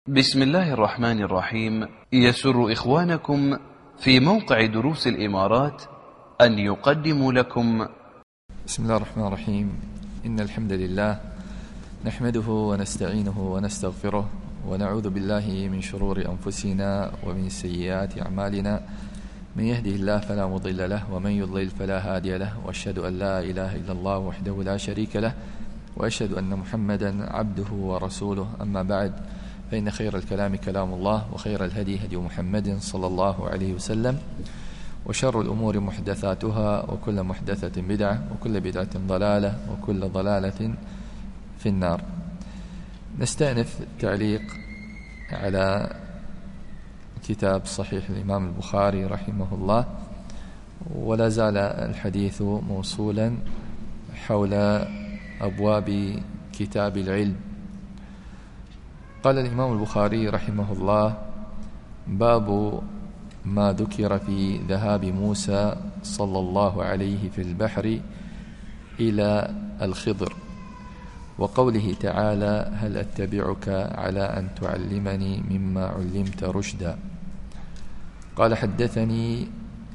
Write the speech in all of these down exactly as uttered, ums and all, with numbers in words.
بسم الله الرحمن الرحيم. يسر إخوانكم في موقع دروس الإمارات أن يقدموا لكم بسم الله الرحمن الرحيم. إن الحمد لله نحمده ونستعينه ونستغفره ونعوذ بالله من شرور أنفسنا ومن سيئات أعمالنا. من يهده الله فلا مضل له ومن يضلل فلا هادي له، وأشهد أن لا إله إلا الله وحده لا شريك له، وأشهد أن محمدا عبده ورسوله. أما بعد، فإن خير الكلام كلام الله، وخير الهدي هدي محمد صلى الله عليه وسلم، وشر الأمور محدثاتها، وكل محدثة بدعة، وكل بدعة ضلالة، وكل ضلالة في النار. نستأنف تعليق على كتاب صحيح الإمام البخاري رحمه الله، ولا زال الحديث موصولا حول أبواب كتاب العلم. قال الإمام البخاري رحمه الله: باب ما ذكر في ذهاب موسى صلى الله عليه في البحر إلى الخضر، وقوله تعالى: هل أتبعك على أن تعلمني مما علمت رشدا. قال: حدثني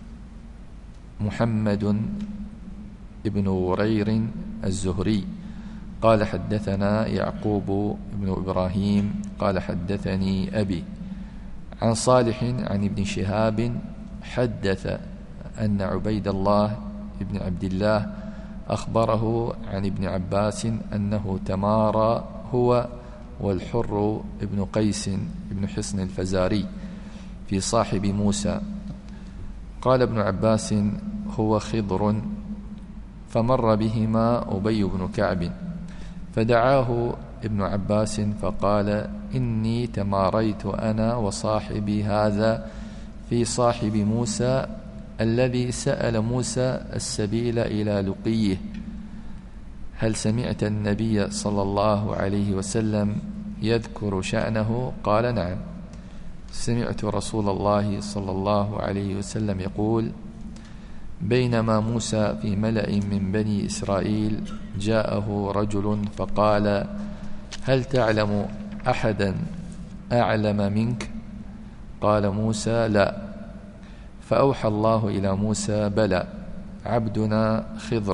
محمد ابن ورير الزهري قال: حدثنا يعقوب بن إبراهيم قال: حدثني أبي عن صالح عن ابن شهاب حدث أن عبيد الله بن عبد الله أخبره عن ابن عباس أنه تمارى هو والحر بن قيس بن حصن الفزاري في صاحب موسى. قال ابن عباس: هو خضر. فمر بهما أبي بن كعب فدعاه ابن عباس فقال: إني تماريت أنا وصاحبي هذا في صاحب موسى الذي سأل موسى السبيل إلى لقيه، هل سمعت النبي صلى الله عليه وسلم يذكر شأنه؟ قال: نعم، سمعت رسول الله صلى الله عليه وسلم يقول: بينما موسى في ملأ من بني إسرائيل جاءه رجل فقال: هل تعلم أحدا أعلم منك؟ قال موسى: لا. فأوحى الله إلى موسى: بلى، عبدنا خضر.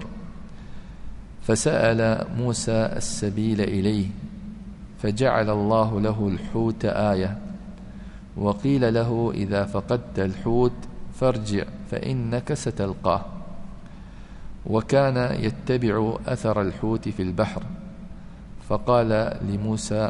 فسأل موسى السبيل إليه، فجعل الله له الحوت آية، وقيل له: إذا فقدت الحوت فارجع فإنك ستلقاه. وكان يتبع أثر الحوت في البحر، فقال لموسى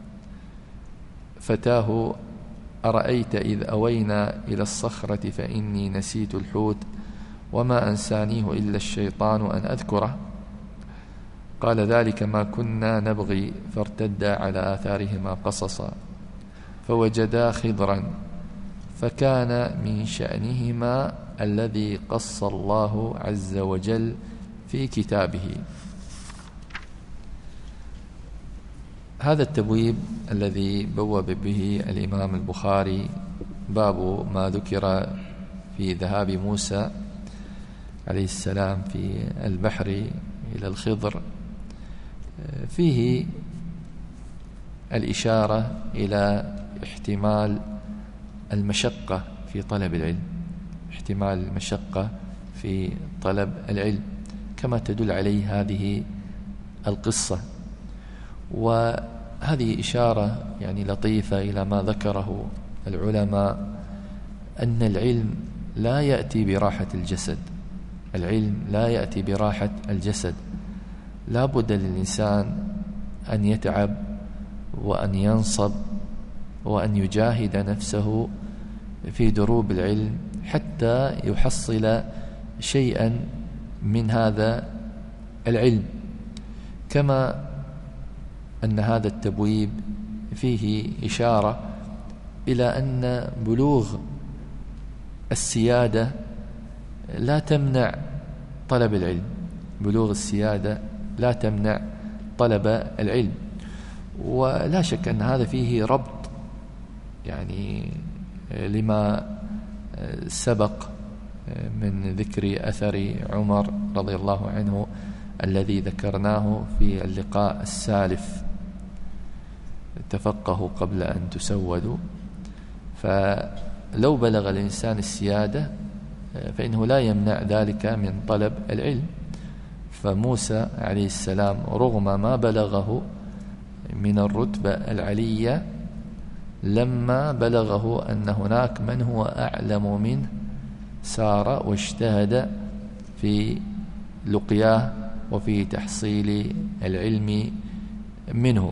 فتاه: أرأيت إذ أوينا إلى الصخرة فإني نسيت الحوت وما أنسانيه إلا الشيطان أن أذكره. قال: ذلك ما كنا نبغي. فارتدا على آثارهما قصصا فوجدا خضرا، فكان من شأنهما الذي قص الله عز وجل في كتابه. هذا التبويب الذي بوب به الإمام البخاري باب ما ذكر في ذهاب موسى عليه السلام في البحر إلى الخضر فيه الإشارة إلى احتمال المشقة في طلب العلم، احتمال المشقة في طلب العلم كما تدل عليه هذه القصة. وهذه إشارة يعني لطيفة إلى ما ذكره العلماء، أن العلم لا يأتي براحة الجسد، العلم لا يأتي براحة الجسد، لا بد للإنسان أن يتعب وأن ينصب وأن يجاهد نفسه في دروب العلم حتى يحصل شيئا من هذا العلم. كما أن هذا التبويب فيه إشارة إلى أن بلوغ السيادة لا تمنع طلب العلم، بلوغ السيادة لا تمنع طلب العلم. ولا شك أن هذا فيه ربط يعني لما سبق من ذكر أثر عمر رضي الله عنه الذي ذكرناه في اللقاء السالف. تفقهوا قبل أن تسودوا. فلو بلغ الإنسان السيادة فإنه لا يمنع ذلك من طلب العلم. فموسى عليه السلام رغم ما بلغه من الرتبة العلية لما بلغه أن هناك من هو أعلم منه سار واجتهد في لقياه وفي تحصيل العلم منه.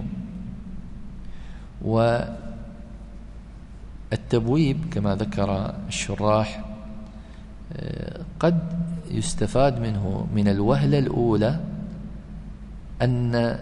والتبويب كما ذكر الشراح قد يستفاد منه من الوهلة الأولى أن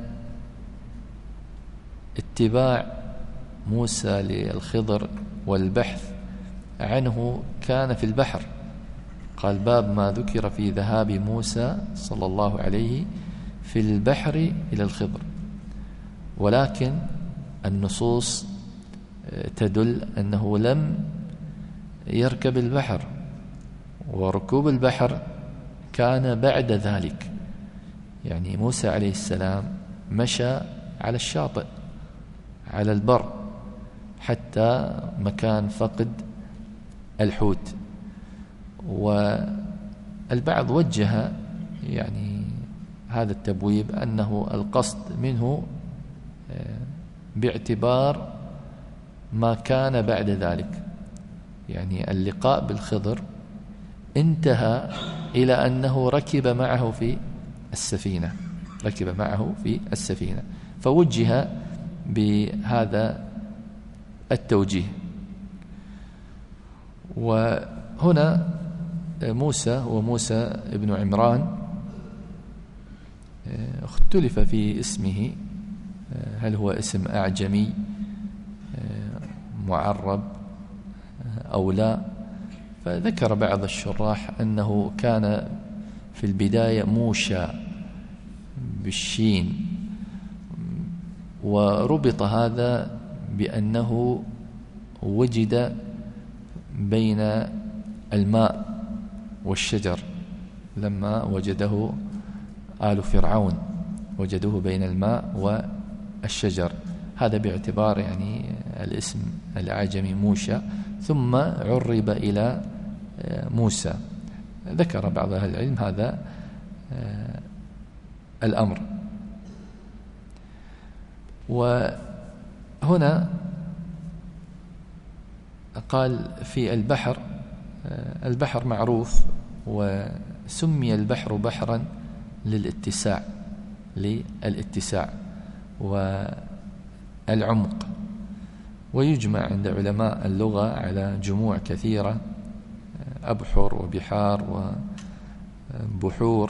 اتباع موسى للخضر والبحث عنه كان في البحر. قال باب ما ذكر في ذهاب موسى صلى الله عليه في البحر إلى الخضر، ولكن النصوص تدل أنه لم يركب البحر، وركوب البحر كان بعد ذلك. يعني موسى عليه السلام مشى على الشاطئ على البر حتى مكان فقد الحوت. والبعض وجه يعني هذا التبويب أنه القصد منه باعتبار ما كان بعد ذلك، يعني اللقاء بالخضر انتهى إلى أنه ركب معه في السفينة ركب معه في السفينة فوجه بهذا التوجيه. وهنا موسى وموسى ابن عمران اختلف في اسمه، هل هو اسم أعجمي معرب أو لا. فذكر بعض الشراح أنه كان في البداية موشى بالشين، وربط هذا بأنه وجد بين الماء والشجر لما وجده آل فرعون، وجدوه بين الماء والشجر. هذا باعتبار يعني الاسم الأعجمي موشى، ثم عرب إلى موسى. ذكر بعض أهل العلم هذا الأمر. وهنا قال في البحر، البحر معروف وسمي البحر بحرا للاتساع للاتساع والعمق. ويجمع عند علماء اللغة على جموع كثيرة، أبحر وبحار وبحور.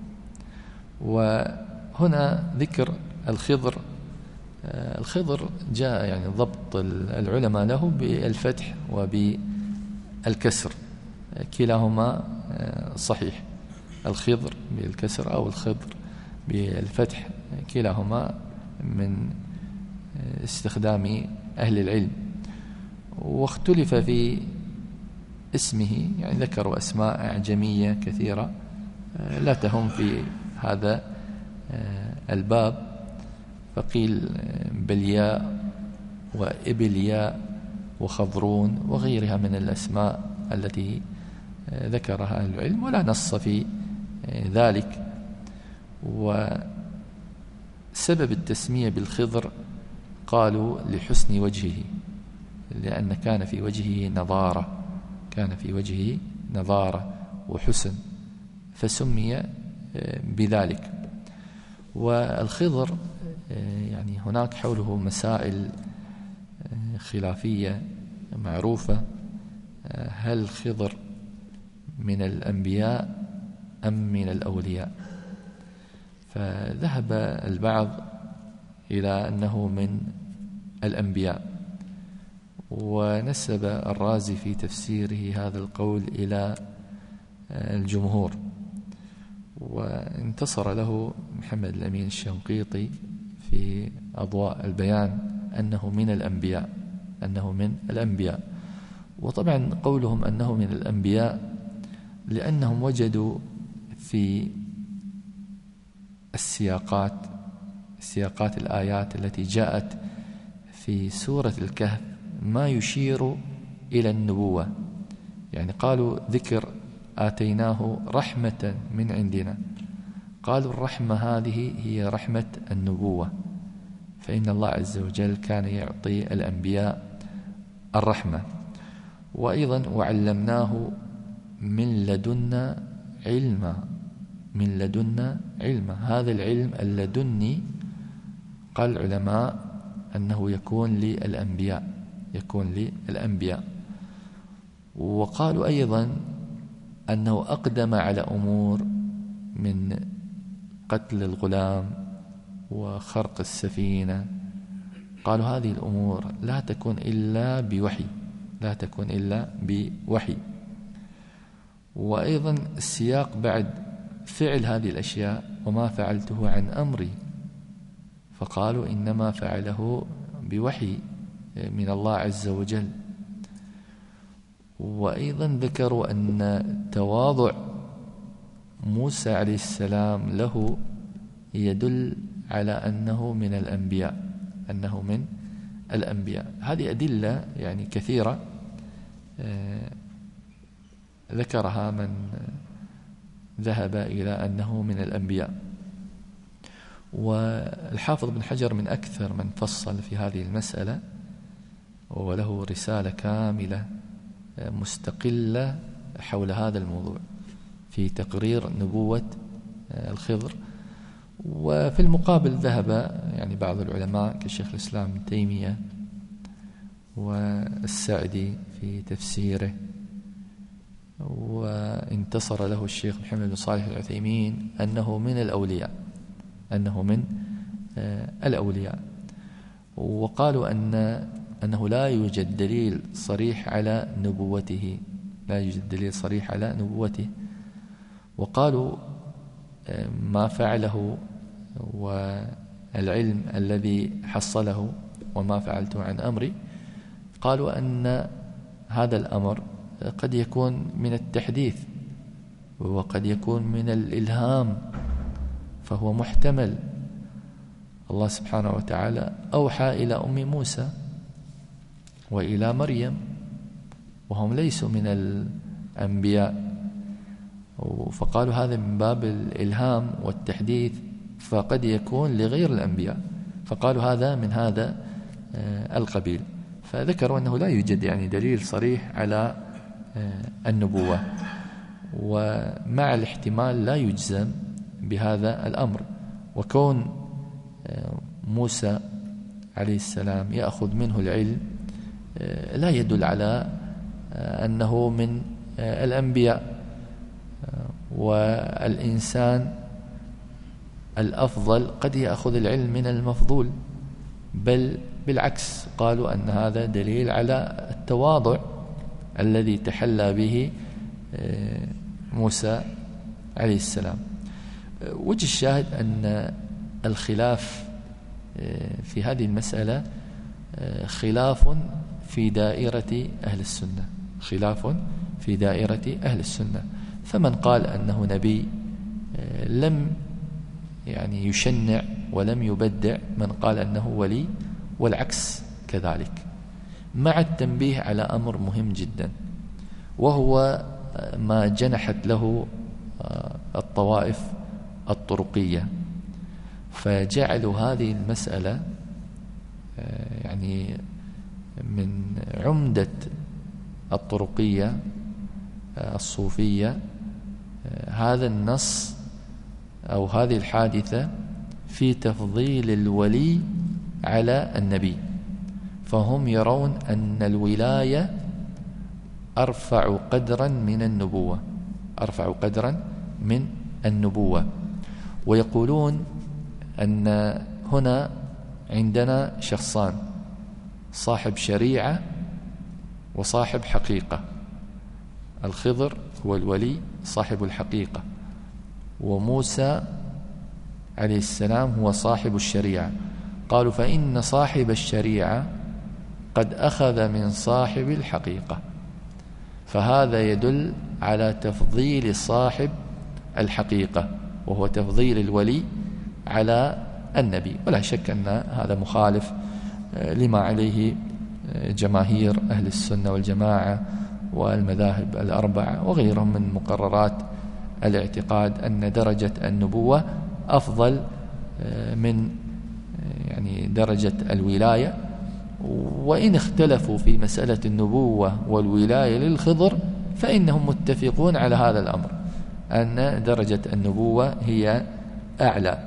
وهنا ذكر الخضر. الخضر جاء يعني ضبط العلماء له بالفتح وبالكسر، كلاهما صحيح، الخضر بالكسر أو الخضر بالفتح، كلاهما من استخدام أهل العلم. واختلف في اسمه، يعني ذكروا أسماء أعجمية كثيرة لا تهم في هذا الباب، فقيل بلياء وإبلياء وخضرون وغيرها من الأسماء التي ذكرها أهل العلم، ولا نص في ذلك. وسبب التسمية بالخضر قالوا لحسن وجهه، لأن كان في وجهه نضارة كان في وجهه نضارة وحسن، فسمي بذلك. والخضر يعني هناك حوله مسائل خلافية معروفة، هل الخضر من الأنبياء أم من الأولياء؟ فذهب البعض إلى أنه من الأنبياء، ونسب الرازي في تفسيره هذا القول إلى الجمهور، وانتصر له محمد الأمين الشنقيطي في أضواء البيان أنه من الأنبياء أنه من الأنبياء. وطبعا قولهم أنه من الأنبياء لأنهم وجدوا في السياقات سياقات الآيات التي جاءت في سورة الكهف ما يشير إلى النبوة، يعني قالوا ذكر آتيناه رحمة من عندنا، قالوا الرحمة هذه هي رحمة النبوة، فإن الله عز وجل كان يعطي الأنبياء الرحمة. وأيضا وعلمناه من لدنا علما، من لدنا علما، هذا العلم اللدني قال العلماء أنه يكون للأنبياء، يكون للأنبياء. وقالوا أيضا أنه أقدم على أمور من قتل الغلام وخرق السفينة، قالوا هذه الأمور لا تكون إلا بوحي، لا تكون إلا بوحي. وأيضا السياق بعد فعل هذه الأشياء وما فعلته عن أمري، فقالوا إنما فعله بوحي من الله عز وجل. وأيضا ذكروا أن تواضع موسى عليه السلام له يدل على أنه من الأنبياء، أنه من الأنبياء. هذه أدلة يعني كثيرة ذكرها من ذهب إلى أنه من الأنبياء. والحافظ بن حجر من أكثر من فصل في هذه المسألة، وله رسالة كاملة مستقلة حول هذا الموضوع في تقرير نبوة الخضر. وفي المقابل ذهب يعني بعض العلماء كالشيخ الإسلام ابن تيمية والسعدي في تفسيره، وانتصر له الشيخ محمد بن صالح العثيمين أنه من الأولياء، أنه من الأولياء. وقالوا أن أنه لا يوجد دليل صريح على نبوته، لا يوجد دليل صريح على نبوته. وقالوا ما فعله والعلم الذي حصله وما فعلته عن أمري، قالوا أن هذا الأمر قد يكون من التحديث وقد يكون من الإلهام، فهو محتمل. الله سبحانه وتعالى أوحى إلى أم موسى وإلى مريم وهم ليسوا من الأنبياء، فقالوا هذا من باب الإلهام والتحديث، فقد يكون لغير الأنبياء، فقالوا هذا من هذا القبيل. فذكروا أنه لا يوجد يعني دليل صريح على النبوة، ومع الاحتمال لا يجزم بهذا الأمر. وكون موسى عليه السلام يأخذ منه العلم لا يدل على أنه من الأنبياء. والإنسان الأفضل قد يأخذ العلم من المفضول، بل بالعكس قالوا أن هذا دليل على التواضع الذي تحلى به موسى عليه السلام. وجه الشاهد أن الخلاف في هذه المسألة خلاف في دائرة أهل السنة، خلاف في دائرة أهل السنة. فمن قال أنه نبي لم يعني يشنع ولم يبدع من قال أنه ولي، والعكس كذلك، مع التنبيه على أمر مهم جدا، وهو ما جنحت له الطوائف الطرقية، فجعلوا هذه المسألة يعني من عمدة الطرقية الصوفية هذا النص أو هذه الحادثة في تفضيل الولي على النبي. فهم يرون أن الولاية أرفع قدرا من النبوة، أرفع قدرا من النبوة. ويقولون أن هنا عندنا شخصان، صاحب شريعة وصاحب حقيقة. الخضر هو الولي صاحب الحقيقة، وموسى عليه السلام هو صاحب الشريعة. قالوا فإن صاحب الشريعة قد أخذ من صاحب الحقيقة، فهذا يدل على تفضيل صاحب الحقيقة، وهو تفضيل الولي على النبي. ولا شك أن هذا مخالف لما عليه جماهير أهل السنة والجماعة والمذاهب الأربعة وغيرهم من مقررات الاعتقاد أن درجة النبوة أفضل من يعني درجة الولاية. وإن اختلفوا في مسألة النبوة والولاية للخضر فإنهم متفقون على هذا الأمر، أن درجة النبوة هي أعلى.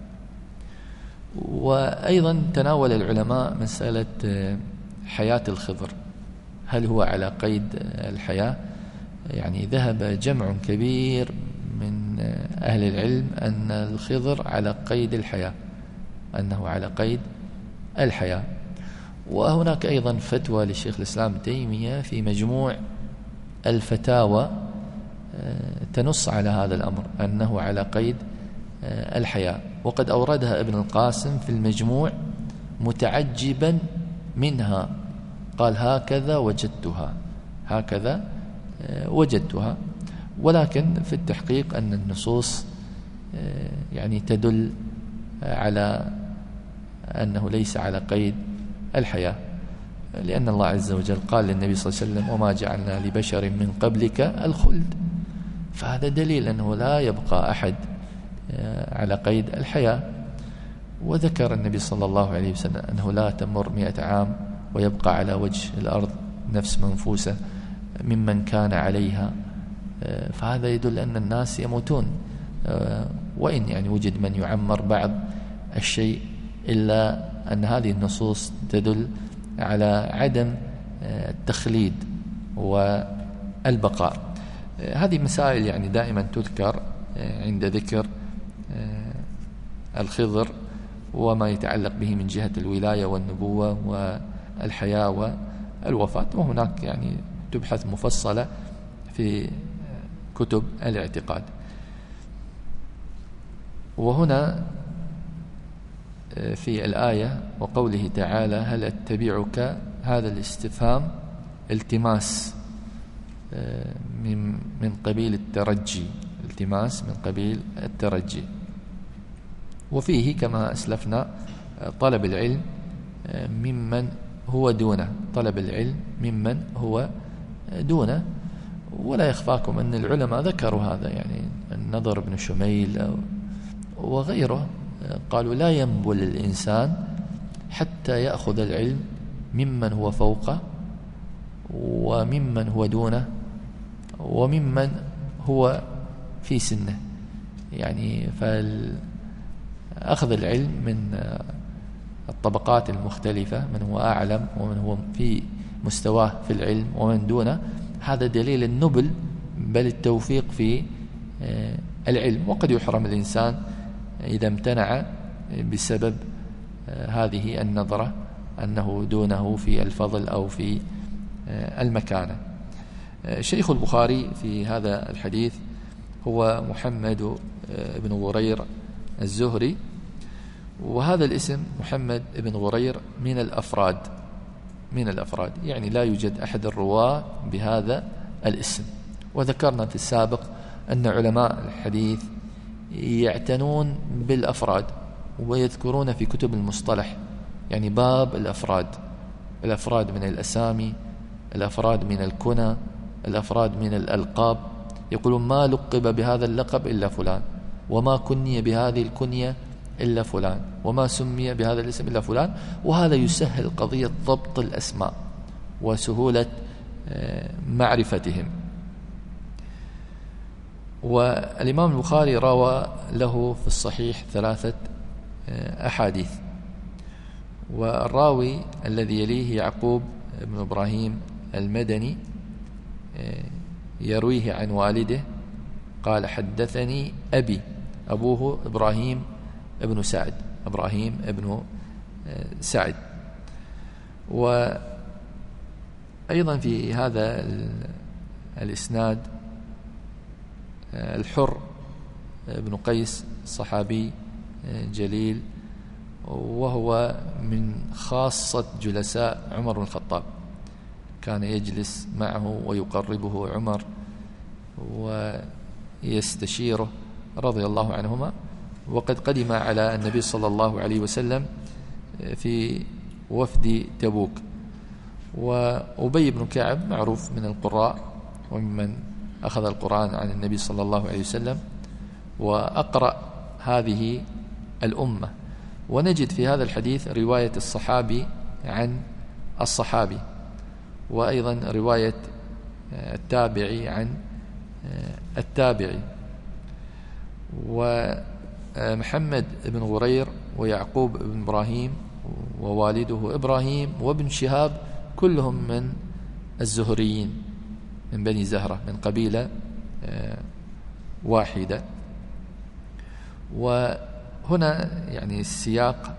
وأيضا تناول العلماء مسألة حياة الخضر، هل هو على قيد الحياة؟ يعني ذهب جمع كبير من أهل العلم أن الخضر على قيد الحياة، أنه على قيد الحياة. وهناك أيضا فتوى للشيخ الإسلام ابن تيمية في مجموع الفتاوى تنص على هذا الأمر أنه على قيد الحياة، وقد أوردها ابن القاسم في المجموع متعجبا منها، قال هكذا وجدتها هكذا وجدتها. ولكن في التحقيق أن النصوص يعني تدل على أنه ليس على قيد الحياة، لأن الله عز وجل قال للنبي صلى الله عليه وسلم وما جعلنا لبشر من قبلك الخلد، فهذا دليل أنه لا يبقى أحد على قيد الحياة. وذكر النبي صلى الله عليه وسلم أنه لا تمر مئة عام ويبقى على وجه الأرض نفس منفوسة ممن كان عليها، فهذا يدل أن الناس يموتون، وإن يعني وجد من يعمر بعض الشيء، إلا أن هذه النصوص تدل على عدم التخليد والبقاء. هذه مسائل يعني دائما تذكر عند ذكر الخضر وما يتعلق به من جهة الولاية والنبوة والحياة والوفاة، وهناك يعني تبحث مفصلة في كتب الاعتقاد. وهنا في الآية وقوله تعالى هل أتبعك، هذا الاستفهام التماس من من قبيل الترجي، التماس من قبيل الترجي. وفيه كما أسلفنا طلب العلم ممن هو دونه، طلب العلم ممن هو دونه. ولا يخفاكم أن العلماء ذكروا هذا، يعني النضر بن شميل وغيره قالوا لا ينبل الإنسان حتى يأخذ العلم ممن هو فوقه وممن هو دونه وممن هو في سنه. يعني فأخذ العلم من الطبقات المختلفة، من هو أعلم ومن هو في مستواه في العلم ومن دونه، هذا دليل النبل بل التوفيق في العلم. وقد يحرم الإنسان إذا امتنع بسبب هذه النظرة أنه دونه في الفضل أو في المكانة. شيخ البخاري في هذا الحديث هو محمد بن غرير الزهري، وهذا الاسم محمد بن غرير من الأفراد من الأفراد يعني لا يوجد أحد الرواة بهذا الاسم. وذكرنا في السابق أن علماء الحديث يعتنون بالأفراد ويذكرون في كتب المصطلح يعني باب الأفراد، الأفراد من الأسامي، الأفراد من الكنى، الأفراد من الألقاب. يقولون ما لقب بهذا اللقب إلا فلان، وما كني بهذه الكنية إلا فلان، وما سمي بهذا الاسم إلا فلان. وهذا يسهل قضية ضبط الأسماء وسهولة معرفتهم. والإمام البخاري روى له في الصحيح ثلاثة أحاديث، والراوي الذي يليه يعقوب بن إبراهيم المدني يرويه عن والده قال حدثني أبي، أبوه إبراهيم ابن سعد، إبراهيم ابن سعد. وأيضا في هذا الإسناد الحر ابن قيس صحابي جليل، وهو من خاصة جلساء عمر بن الخطاب، كان يجلس معه ويقربه عمر ويستشيره رضي الله عنهما. وقد قدم على النبي صلى الله عليه وسلم في وفد تبوك. وأبي بن كعب معروف من القراء وممن أخذ القرآن عن النبي صلى الله عليه وسلم وأقرأ هذه الأمة. ونجد في هذا الحديث رواية الصحابي عن الصحابي، وأيضا رواية التابعي عن التابعي. ومحمد بن غرير ويعقوب بن إبراهيم ووالده إبراهيم وابن شهاب كلهم من الزهريين من بني زهرة من قبيلة واحدة. وهنا يعني السياق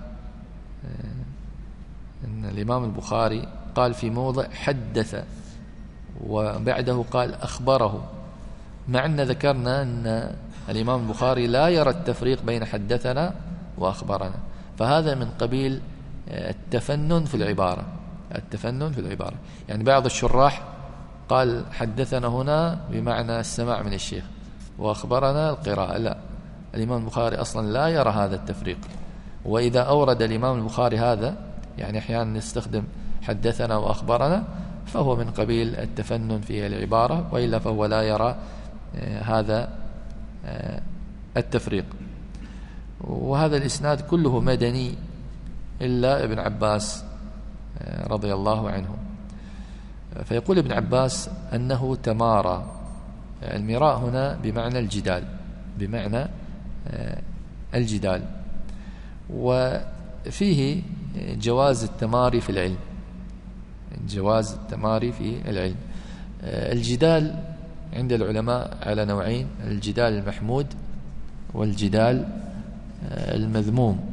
أن الإمام البخاري قال في موضع حدث وبعده قال أخبره، مع أن ذكرنا أن الإمام البخاري لا يرى التفريق بين حدثنا وأخبرنا، فهذا من قبيل التفنن في العبارة التفنن في العبارة يعني بعض الشراح قال حدثنا هنا بمعنى السماع من الشيخ وأخبرنا القراءة. لا، الإمام البخاري أصلا لا يرى هذا التفريق. وإذا أورد الإمام البخاري هذا يعني أحيانا نستخدم حدثنا وأخبرنا فهو من قبيل التفنن في العبارة، وإلا فهو لا يرى هذا التفريق. وهذا الإسناد كله مدني إلا ابن عباس رضي الله عنه. فيقول ابن عباس أنه تمارى. المراء هنا بمعنى الجدال بمعنى الجدال وفيه جواز التماري في العلم جواز التماري في العلم. الجدال عند العلماء على نوعين: الجدال المحمود والجدال المذموم.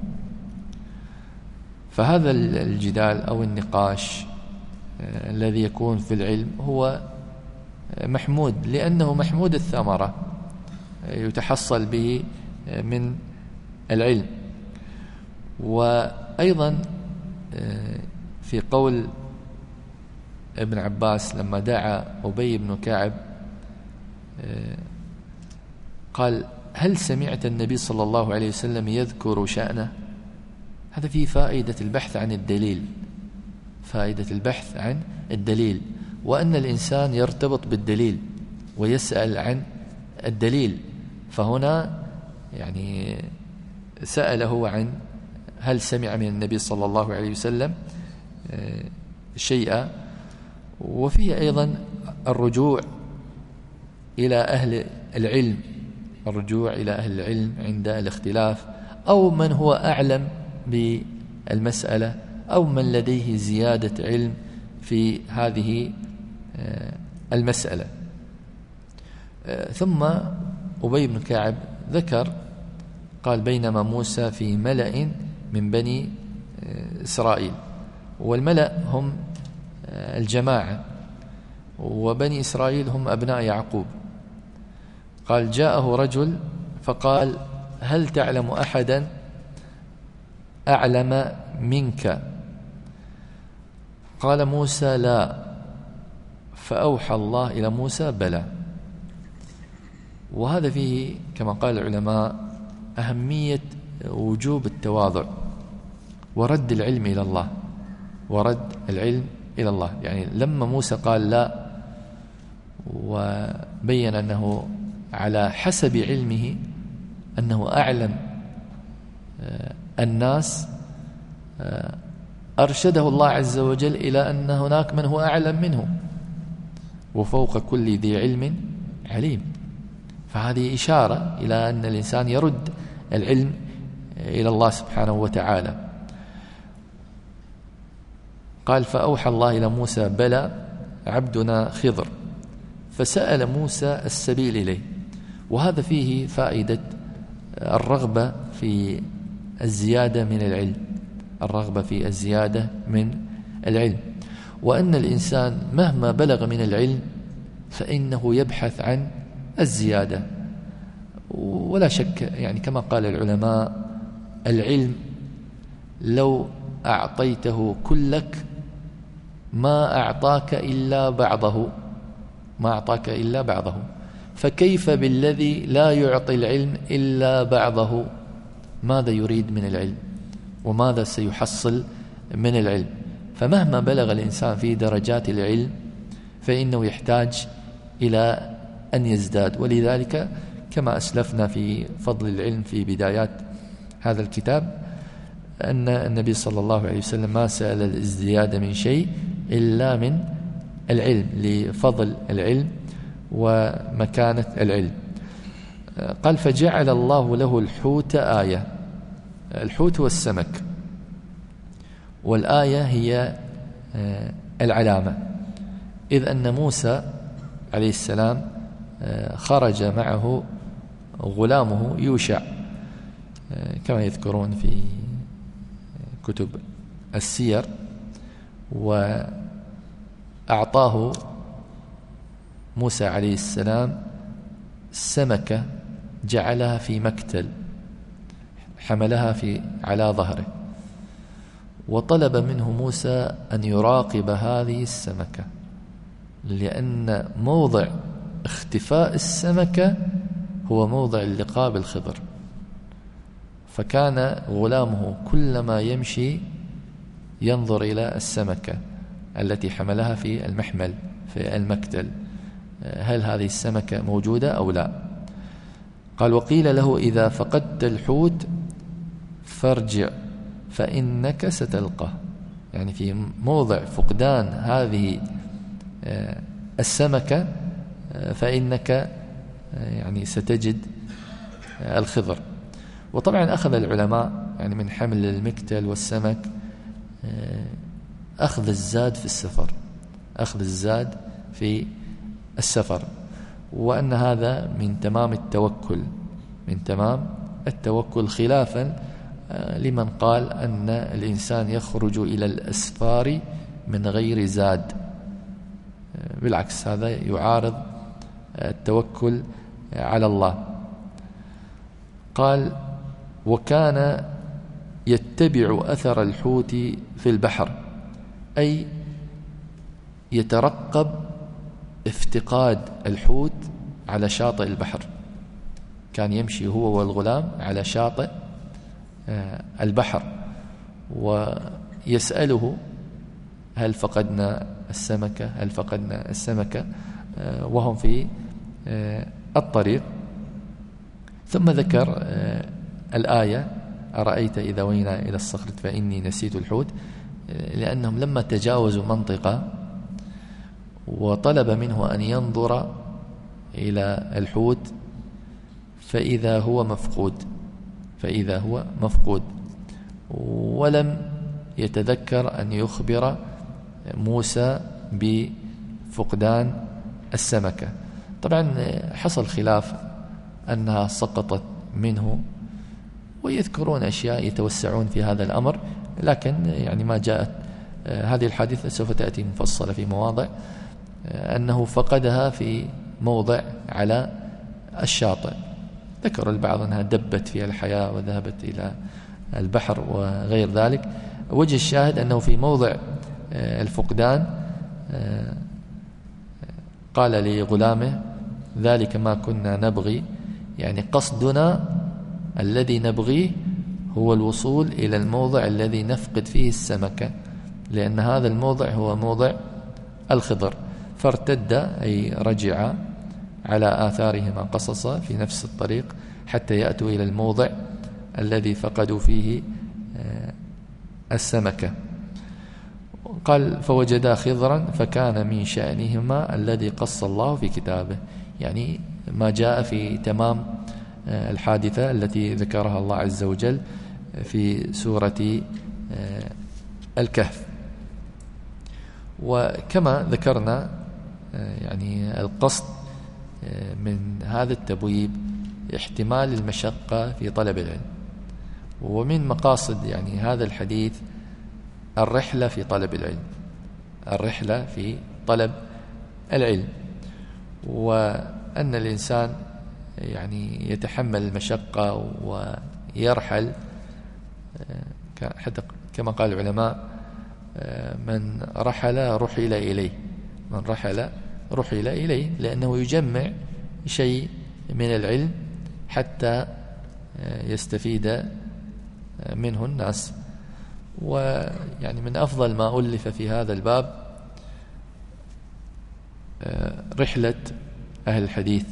فهذا الجدال أو النقاش الذي يكون في العلم هو محمود لأنه محمود الثمرة يتحصل به من العلم. وأيضا في قول ابن عباس لما دعا أبي بن كعب قال: هل سمعت النبي صلى الله عليه وسلم يذكر شأنه؟ هذا فيه فائدة البحث عن الدليل فائدة البحث عن الدليل وأن الإنسان يرتبط بالدليل ويسأل عن الدليل. فهنا يعني سأله عن هل سمع من النبي صلى الله عليه وسلم شيئا. وفيه أيضا الرجوع إلى أهل العلم الرجوع إلى أهل العلم عند الاختلاف، أو من هو أعلم بالمسألة أو من لديه زيادة علم في هذه المسألة. ثم أبي بن كعب ذكر قال: بينما موسى في ملأ من بني إسرائيل. والملأ هم الجماعة، وبني إسرائيل هم أبناء يعقوب. قال: جاءه رجل فقال: هل تعلم أحدا أعلم منك؟ قال موسى: لا. فأوحى الله إلى موسى: بلى. وهذا فيه كما قال العلماء أهمية وجوب التواضع ورد العلم إلى الله ورد العلم إلى الله. يعني لما موسى قال لا وبين أنه على حسب علمه أنه أعلم الناس، أرشده الله عز وجل إلى أن هناك من هو أعلم منه، وفوق كل ذي علم عليم. فهذه إشارة إلى أن الإنسان يرد العلم إلى الله سبحانه وتعالى. قال: فأوحى الله إلى موسى: بلى عبدنا خضر. فسأل موسى السبيل إليه. وهذا فيه فائدة الرغبة في الزيادة من العلم الرغبة في الزيادة من العلم وأن الإنسان مهما بلغ من العلم فإنه يبحث عن الزيادة. ولا شك يعني كما قال العلماء: العلم لو أعطيته كلك ما أعطاك إلا بعضه ما أعطاك إلا بعضه فكيف بالذي لا يعطي العلم إلا بعضه؟ ماذا يريد من العلم وماذا سيحصل من العلم. فمهما بلغ الإنسان في درجات العلم فإنه يحتاج إلى أن يزداد. ولذلك كما أسلفنا في فضل العلم في بدايات هذا الكتاب أن النبي صلى الله عليه وسلم ما سأل الازدياد من شيء إلا من العلم، لفضل العلم ومكانة العلم. قال فجعل الله له الحوت آية. الحوت هو السمك، والآية هي العلامة، إذ أن موسى عليه السلام خرج معه غلامه يوشع كما يذكرون في كتب السير، وأعطاه موسى عليه السلام سمكة جعلها في مكتل، حملها في على ظهره، وطلب منه موسى أن يراقب هذه السمكة، لأن موضع اختفاء السمكة هو موضع اللقاء بالخضر. فكان غلامه كلما يمشي ينظر إلى السمكة التي حملها في المحمل في المكتل، هل هذه السمكة موجودة أو لا. قال وقيل له إذا فقدت الحوت فارجع فإنك ستلقاه، يعني في موضع فقدان هذه السمكة فإنك يعني ستجد الخضر. وطبعا أخذ العلماء يعني من حمل المكتل والسمك أخذ الزاد في السفر، أخذ الزاد في السفر، وأن هذا من تمام التوكل، من تمام التوكل، خلافا لمن قال أن الإنسان يخرج إلى الأسفار من غير زاد. بالعكس هذا يعارض التوكل على الله. قال وكان يتبع أثر الحوت في البحر، أي يترقب افتقاد الحوت على شاطئ البحر. كان يمشي هو والغلام على شاطئ البحر ويسأله هل فقدنا السمكة هل فقدنا السمكة وهم في الطريق. ثم ذكر الآية أرأيت إذا وينا إلى الصخرة فإني نسيت الحوت، لأنهم لما تجاوزوا منطقة وطلب منه أن ينظر إلى الحوت فإذا هو مفقود فإذا هو مفقود ولم يتذكر أن يخبر موسى بفقدان السمكة. طبعا حصل خلاف أنها سقطت منه، ويذكرون أشياء يتوسعون في هذا الأمر، لكن يعني ما جاءت هذه الحادثة سوف تأتي مفصلة في مواضع، أنه فقدها في موضع على الشاطئ. ذكر البعض أنها دبت في الحياة وذهبت إلى البحر وغير ذلك. وجه الشاهد أنه في موضع الفقدان قال لغلامه ذلك ما كنا نبغي، يعني قصدنا الذي نبغيه هو الوصول إلى الموضع الذي نفقد فيه السمكة، لأن هذا الموضع هو موضع الخضر. فارتد أي رجع على آثارهما قصصا في نفس الطريق حتى يأتوا إلى الموضع الذي فقدوا فيه السمكة. قال فوجدا خضرا فكان من شأنهما الذي قص الله في كتابه، يعني ما جاء في تمام الحادثة التي ذكرها الله عز وجل في سورة الكهف. وكما ذكرنا يعني القصد من هذا التبويب احتمال المشقة في طلب العلم، ومن مقاصد يعني هذا الحديث الرحلة في طلب العلم الرحلة في طلب العلم وأن الإنسان يعني يتحمل المشقة ويرحل، حتى كما قال العلماء من رحل رحل إليه من رحل رحل إليه لأنه يجمع شيء من العلم حتى يستفيد منه الناس. ويعني من أفضل ما ألف في هذا الباب رحلة أهل الحديث،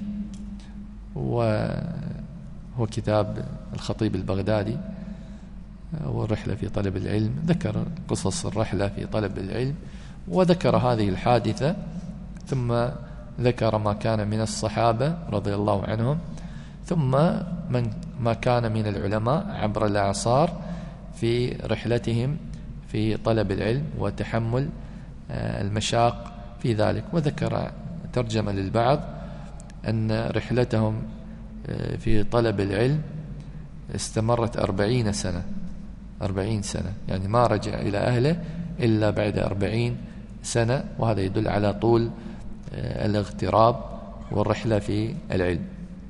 وهو كتاب الخطيب البغدادي والرحلة في طلب العلم. ذكر قصص الرحلة في طلب العلم، وذكر هذه الحادثة، ثم ذكر ما كان من الصحابة رضي الله عنهم، ثم من ما كان من العلماء عبر الأعصار في رحلتهم في طلب العلم وتحمل المشاق في ذلك. وذكر ترجمة للبعض أن رحلتهم في طلب العلم استمرت أربعين سنة أربعين سنة، يعني ما رجع إلى أهله إلا بعد أربعين سنة، وهذا يدل على طول الاغتراب والرحلة في العلم.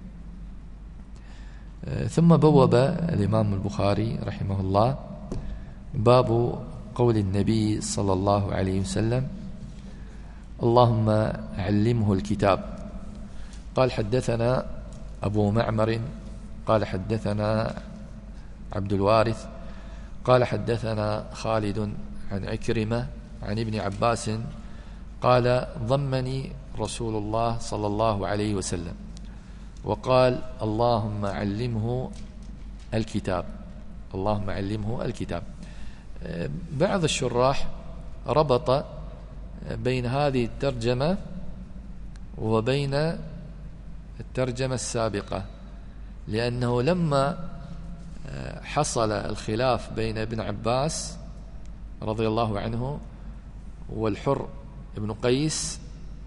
ثم بوب الإمام البخاري رحمه الله باب قول النبي صلى الله عليه وسلم: اللهم علمه الكتاب. قال: حدثنا أبو معمر قال حدثنا عبد الوارث قال حدثنا خالد عن عكرمة عن ابن عباس قال: ضمني رسول الله صلى الله عليه وسلم وقال: اللهم علمه الكتاب، اللهم علمه الكتاب. بعض الشراح ربط بين هذه الترجمة وبين الترجمة السابقة، لأنه لما حصل الخلاف بين ابن عباس رضي الله عنه والحر ابن قيس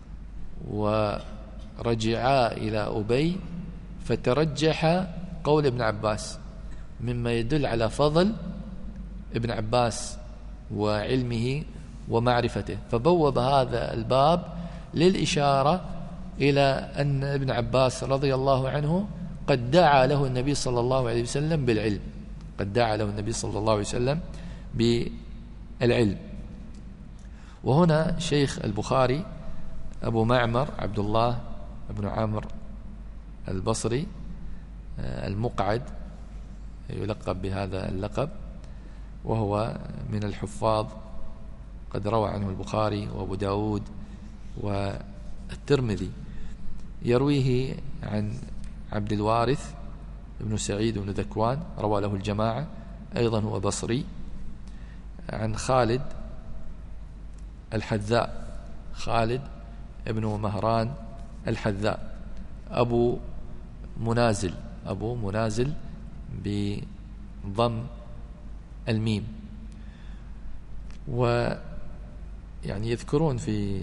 ورجعا إلى أبي، فترجح قول ابن عباس، مما يدل على فضل ابن عباس وعلمه ومعرفته، فبوب هذا الباب للإشارة إلى أن ابن عباس رضي الله عنه قد دعا له النبي صلى الله عليه وسلم بالعلم، قد دعا له النبي صلى الله عليه وسلم بالعلم. وهنا شيخ البخاري أبو معمر عبد الله بن عمرو البصري المقعد، يلقب بهذا اللقب، وهو من الحفاظ، قد روى عنه البخاري وأبو داود والترمذي. يرويه عن عبد الوارث بن سعيد بن ذكوان، روى له الجماعة، أيضا هو بصري. عن خالد الحذاء، خالد ابن مهران الحذاء، أبو منازل، أبو منازل بضم الميم. ويعني يذكرون في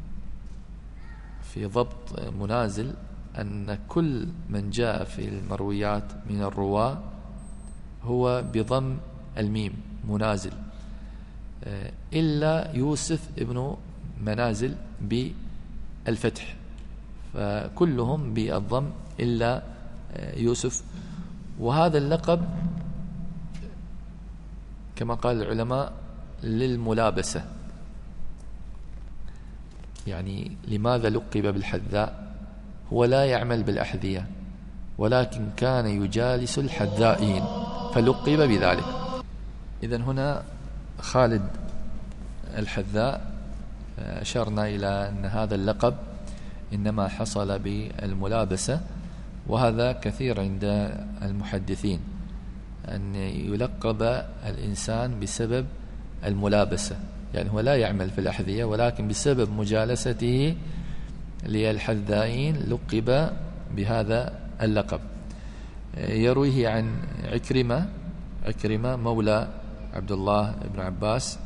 في ضبط منازل أن كل من جاء في المرويات من الرواة هو بضم الميم منازل، إلا يوسف ابن منازل بالفتح، فكلهم بالضم إلا يوسف. وهذا اللقب كما قال العلماء للملابسة، يعني لماذا لقب بالحذاء؟ هو لا يعمل بالأحذية، ولكن كان يجالس الحذائين فلقب بذلك. إذن هنا خالد الحذاء أشرنا إلى أن هذا اللقب إنما حصل بالملابسة، وهذا كثير عند المحدثين أن يلقب الإنسان بسبب الملابسة، يعني هو لا يعمل في الأحذية، ولكن بسبب مجالسته للحذائين لقب بهذا اللقب. يرويه عن عكرمة، عكرمة مولى عبد الله بن عباس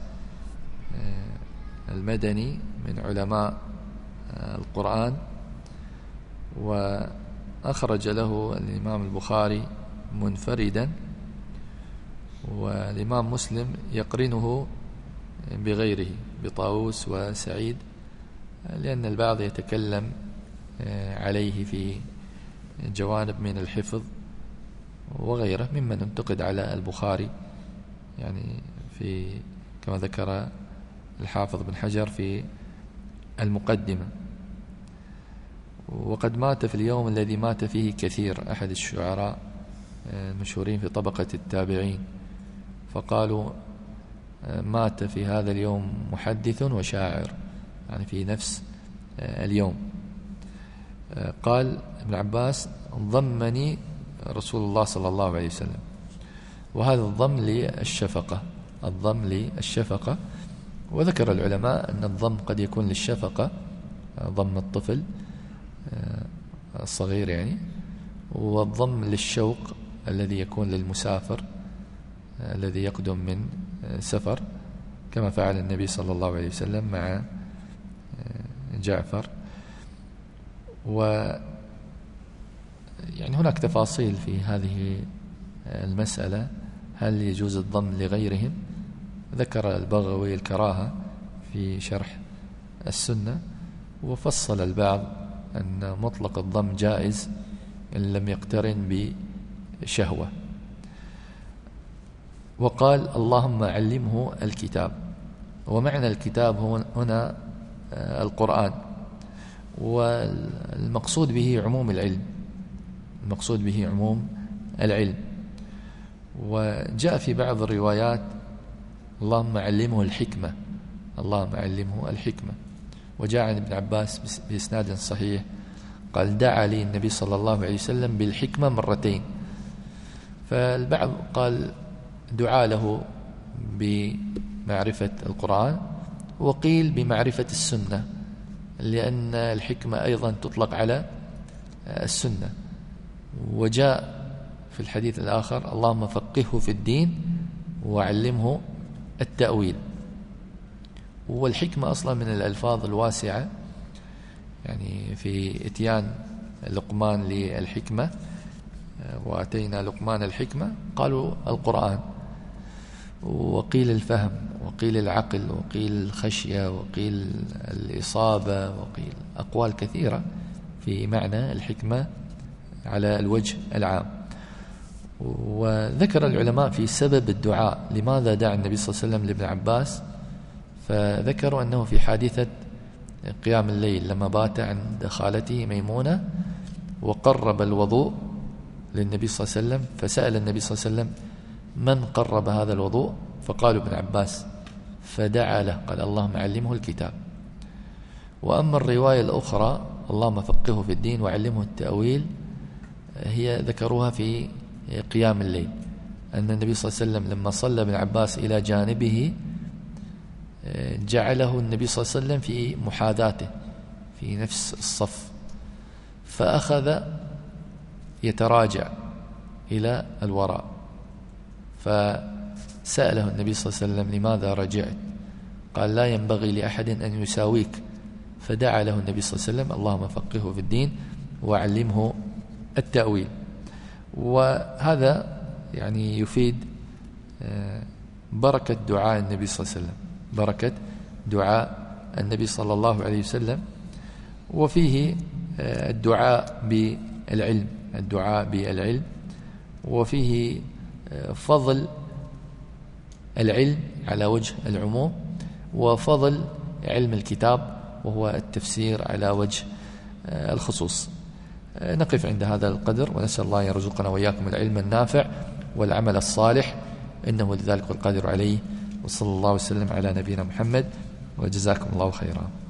المدني من علماء القرآن، وأخرج له الإمام البخاري منفردا، والإمام مسلم يقرنه بغيره بطاووس وسعيد، لأن البعض يتكلم عليه في جوانب من الحفظ وغيره ممن انتقد على البخاري، يعني في كما ذكر الحافظ بن حجر في المقدمة. وقد مات في اليوم الذي مات فيه كثير، أحد الشعراء المشهورين في طبقة التابعين، فقالوا مات في هذا اليوم محدث وشاعر، يعني في نفس اليوم. قال ابن عباس: ضمني رسول الله صلى الله عليه وسلم. وهذا الضم للشفقة، الضم للشفقة. وذكر العلماء أن الضم قد يكون للشفقة، ضم الطفل الصغير يعني، والضم للشوق الذي يكون للمسافر الذي يقدم من سفر، كما فعل النبي صلى الله عليه وسلم مع جعفر. و يعني هناك تفاصيل في هذه المسألة، هل يجوز الضم لغيرهم؟ ذكر البغوي الكراهة في شرح السنة، وفصل البعض أن مطلق الضم جائز إن لم يقترن بشهوة. وقال: اللهم علمه الكتاب. ومعنى الكتاب هنا القرآن، والمقصود به عموم العلم، المقصود به عموم العلم. وجاء في بعض الروايات: اللهم علمه الحكمة، اللهم علمه الحكمة. وجاء عن ابن عباس بإسناد صحيح قال: دعا لي النبي صلى الله عليه وسلم بالحكمة مرتين. فالبعض قال دعا له بمعرفة القرآن، وقيل بمعرفة السنة، لأن الحكمة أيضا تطلق على السنة. وجاء في الحديث الآخر: اللهم فقهه في الدين وعلمه التأويل. والحكمة أصلا من الألفاظ الواسعة، يعني في إتيان لقمان للحكمة: وأتينا لقمان الحكمة، قالوا القرآن. وقيل الفهم، وقيل العقل، وقيل الخشية، وقيل الإصابة، وقيل أقوال كثيرة في معنى الحكمة على الوجه العام. وذكر العلماء في سبب الدعاء، لماذا دعا النبي صلى الله عليه وسلم لابن عباس، فذكروا أنه في حادثة قيام الليل لما بات عند خالته ميمونة، وقرب الوضوء للنبي صلى الله عليه وسلم، فسأل النبي صلى الله عليه وسلم: من قرب هذا الوضوء؟ فقالوا ابن عباس، فدعا له قال: اللهم علمه الكتاب. وأما الرواية الأخرى: اللهم فقهه في الدين وعلمه التأويل، هي ذكروها في قيام الليل، أن النبي صلى الله عليه وسلم لما صلى ابن عباس إلى جانبه جعله النبي صلى الله عليه وسلم في محاذاته في نفس الصف، فأخذ يتراجع إلى الوراء، فسأله النبي صلى الله عليه وسلم: لماذا رجعت؟ قال: لا ينبغي لأحد أن يساويك. فدعا له النبي صلى الله عليه وسلم: اللهم فقهه في الدين وعلمه التأويل. وهذا يعني يفيد بركة دعاء النبي صلى الله عليه وسلم، بركة دعاء النبي صلى الله عليه وسلم. وفيه الدعاء بالعلم، الدعاء بالعلم، وفيه فضل العلم على وجه العموم، وفضل علم الكتاب وهو التفسير على وجه الخصوص. نقف عند هذا القدر، ونسأل الله يرزقنا وإياكم العلم النافع والعمل الصالح، إنه لذلك القادر عليه. وصلى الله وسلم على نبينا محمد، وجزاكم الله خيرا.